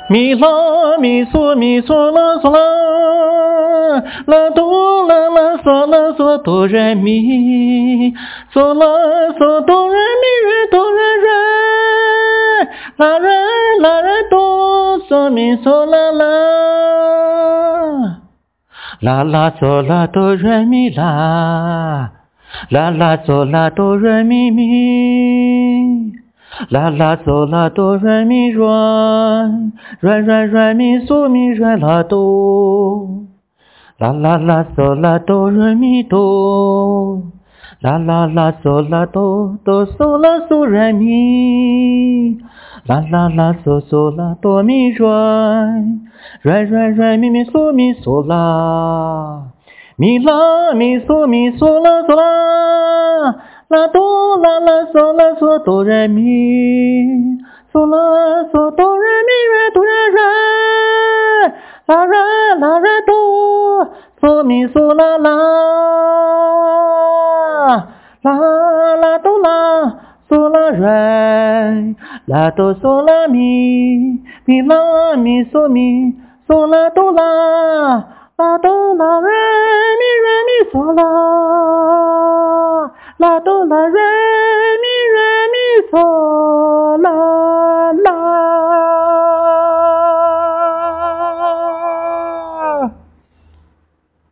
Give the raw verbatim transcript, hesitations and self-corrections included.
咪啦咪嗦咪嗦啦嗦啦，啦哆啦啦嗦啦嗦哆来咪，嗦啦嗦哆来咪来哆来来，啦来啦来哆嗦咪嗦啦啦，啦啦嗦啦哆来咪啦，啦啦嗦啦哆来咪咪。啦啦嗦啦哆来咪软软软软咪嗦咪软啦哆，啦啦啦嗦啦哆来咪哆，啦啦啦嗦啦哆哆嗦啦嗦来咪，啦啦啦嗦嗦啦哆咪软软软软咪咪嗦咪嗦啦，咪啦咪嗦咪嗦啦嗦啦。啦哆啦啦嗦啦嗦哆来咪，嗦啦嗦哆来咪来哆来来，啦来啦来哆，嗦咪嗦啦啦，啦啦哆啦嗦啦来，啦哆嗦啦咪，咪啦咪嗦咪，嗦啦哆啦，啦哆啦来咪来咪嗦啦。啦哆啦来咪来咪嗦。